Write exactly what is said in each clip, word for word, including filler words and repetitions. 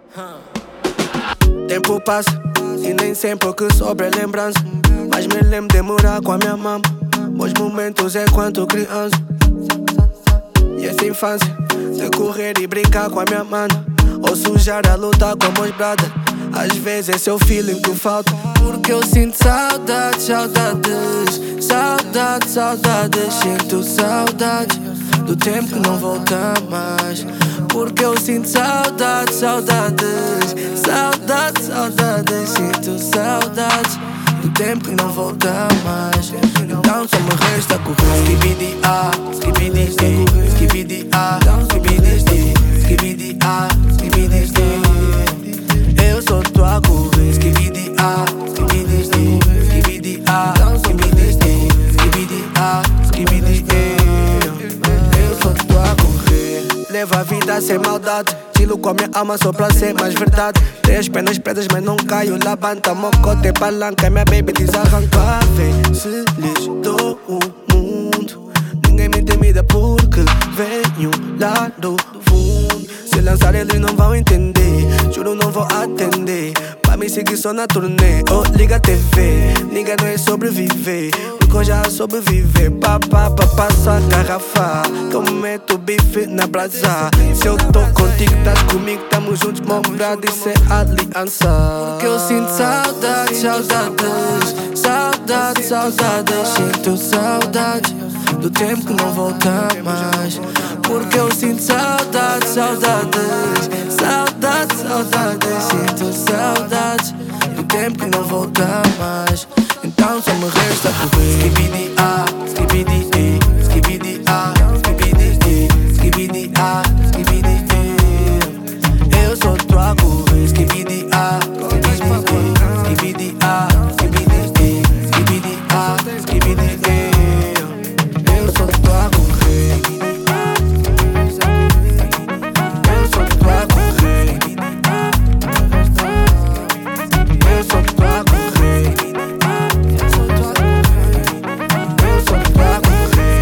Tempo passa e nem sempre o que sobra é lembrança. Mas me lembro de morar com a minha mama. Bons momentos enquanto criança. E essa infância de correr e brincar com a minha mana, ou sujar a lutar com meus brother. Às vezes esse é o feeling que falta, porque eu sinto saudades, saudades, saudades, saudades. Sinto saudades do tempo que não volta mais. Porque eu sinto saudades, saudades, saudades, saudades. Sinto saudades do tempo que não volta mais. Então só me resta correr. Skibidi-ah, skibidi-di, skibidi-ah, skibidi-di, skibidi-ah, skibidi-di. Eu só tô a correr. Skibidi-ah, skibidi-di, skibidi-ah, skibidi-di, skibidi-ah, skibidi-di. Eu só tô a correr. Levo a vida sem maldade, estilo com a minha alma só pra ser mais verdade. Tenho as pernas pretas mas não caio, labanta mocote palanca. Minha baby desarranca, vem se lhes dou o mundo. Ninguém me intimida porque venho lá do fundo. Se lançar eles não vão entender, juro não vou atender. Pra me seguir só na turnê, oh liga a T V. Ninguém não é sobreviver, porque eu já sobreviver. Pá, pá, pá, passo a garrafa, que eu meto bife na brasa. Se eu tô contigo, estás comigo, tamo juntos, meu brado, isso é aliança. Porque eu sinto saudades, saudades, saudades, saudades. Sinto saudades do tempo que não volta mais. Porque eu sinto saudades, saudades, saudades, saudades. Sinto saudades do tempo que não volta mais. Então só me resta correr. Skibidi-ah, skibidi-di, skibidi-ah, skibidi-di, skibidi-ah, skibidi-di. Eu só tô a correr. Skibidi-ah, skibidi-di, skibidi-ah, skibidi-di, skibidi-ah, skibidi-di. Eu só tô a correr. Eu só tô a correr. Eu só tô a correr. Eu só tô a correr.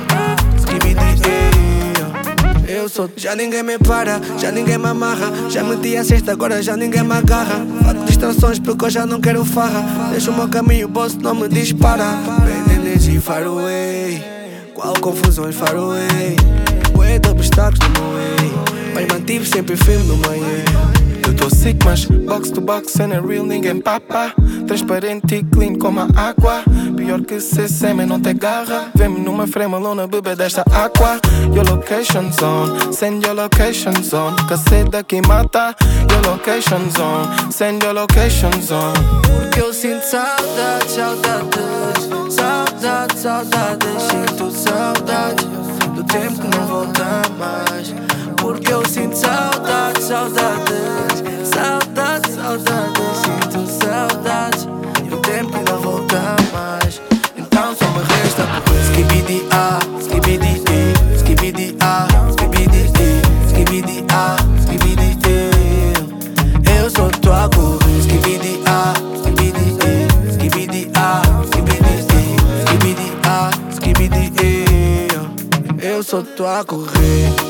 Skibidi-di. Eu só. Já ninguém me para, já ninguém me amarra. Já meti a cesta, agora já ninguém me agarra. Faço distrações porque eu já não quero farra. Deixo o meu caminho, o boss não me dispara. Bem energy far away, qual confusões far away. Bué de obstáculos no meu way, mas mantive sempre firme no meio. Eu tô sick, mas box to box, cena é real, ninguém papa. Transparente e clean como a água. Pior que C C, mas não te agarra. Vem-me numa frame alone, bebê desta água. Your location zone, send your location zone. Cacete daqui mata. Your location zone, send your location zone. Porque eu sinto saudades, saudades, saudades, saudades. Sinto saudades do tempo que não volta mais. Porque eu sinto saudades, saudades, saudades, saudades. Sinto saudades do tempo que não volta mais. Então só me resta correr. Skibidi-ah, skibidi-di, skibidi-ah, skibidi-di, skibidi-ah, skibidi-di. Eu só tô a correr. Skibidi-ah, skibidi-di, skibidi-ah, skibidi-di, skibidi-ah, skibidi-di. Eu só tô a correr.